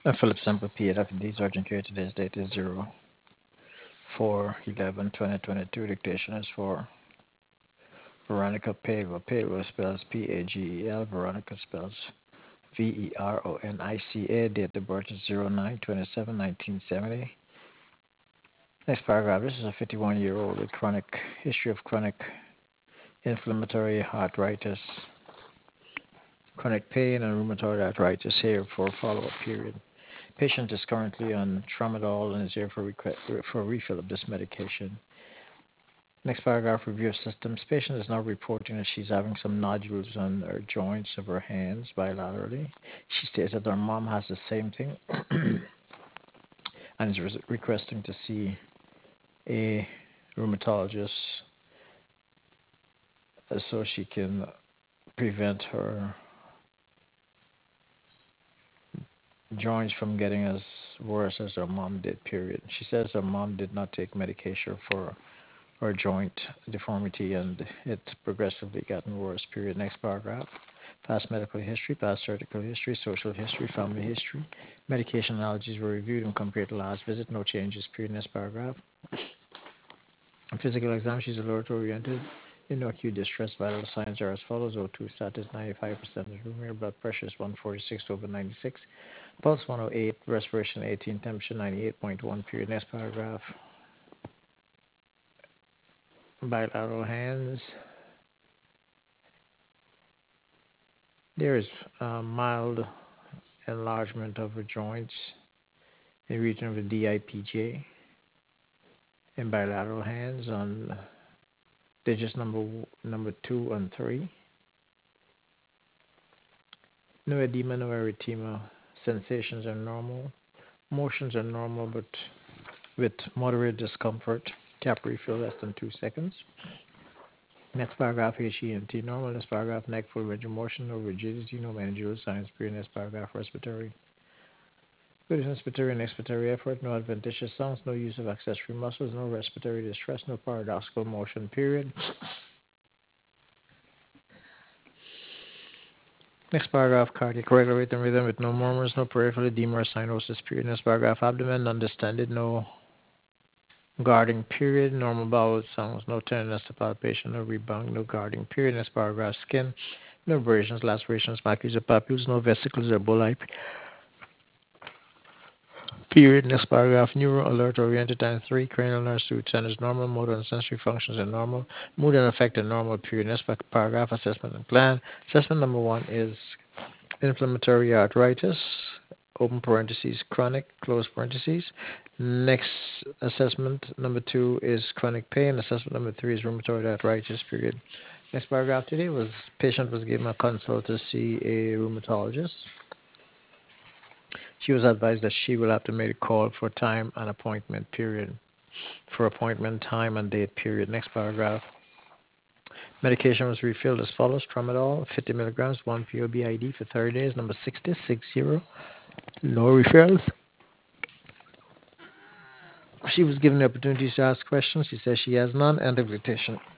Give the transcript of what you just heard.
Philip Semple PFD urgent care. Today's date is 04/11/2022. Dictation is for Veronica Pagel. Pagel spells Pagel. Veronica spells Veronica. Date of birth is 09/27/1970. Next paragraph. This is a 51-year-old with chronic history of chronic inflammatory arthritis, chronic pain, and rheumatoid arthritis here for a follow-up period. Patient is currently on tramadol and is here for refill of this medication. Next paragraph, review of systems. Patient is now reporting that she's having some nodules on her joints of her hands bilaterally. She states that her mom has the same thing and is requesting to see a rheumatologist so she can prevent her joints from getting as worse as her mom did, period. She says her mom did not take medication for her joint deformity and it's progressively gotten worse, period. Next paragraph. Past medical history, past surgical history, social history, family history. Medication allergies were reviewed and compared to last visit. No changes, period. Next paragraph. Physical exam, she's alert oriented. In no acute distress, vital signs are as follows. O2 status 95% room blood pressure is 146/96. Pulse 108, respiration 18, temperature 98.1, period. Next paragraph. Bilateral hands. There is mild enlargement of the joints in region of the DIPJ in bilateral hands on digits number 2 and 3. No edema, no erythema. Sensations are normal. Motions are normal, but with moderate discomfort. Cap refill less than 2 seconds. Next paragraph, HENT normal. Next paragraph, neck full range of motion, no rigidity, no meningeal signs. Period. Next paragraph, respiratory. Good inspiratory and expiratory effort, no adventitious sounds, no use of accessory muscles, no respiratory distress, no paradoxical motion. Period. Next paragraph, cardiac regular rate and rhythm with no murmurs, no peripheral edema or cyanosis. Period. Next paragraph, abdomen undistended, no guarding. Period. Normal bowel sounds, no tenderness to palpation, no rebound, no guarding. Period. Next paragraph, skin, no abrasions, lacerations, macules or papules, no vesicles or bullae. Period. Next paragraph, neuro alert oriented time 3, cranial nerve root centers normal, motor and sensory functions are normal, mood and affect are normal. Period. Next paragraph, assessment and plan. Assessment number 1 is inflammatory arthritis, open parentheses, chronic, close parentheses. Next assessment number 2 is chronic pain. Assessment number 3 is rheumatoid arthritis. Period. Next paragraph today was patient was given a consult to see a rheumatologist. She was advised that she will have to make a call for time and appointment. Period. For appointment, time, and date. Period. Next paragraph. Medication was refilled as follows: tramadol, 50 milligrams, 1 POBID for 30 days. Number 60. No refills. She was given the opportunity to ask questions. She says she has none. End of dictation.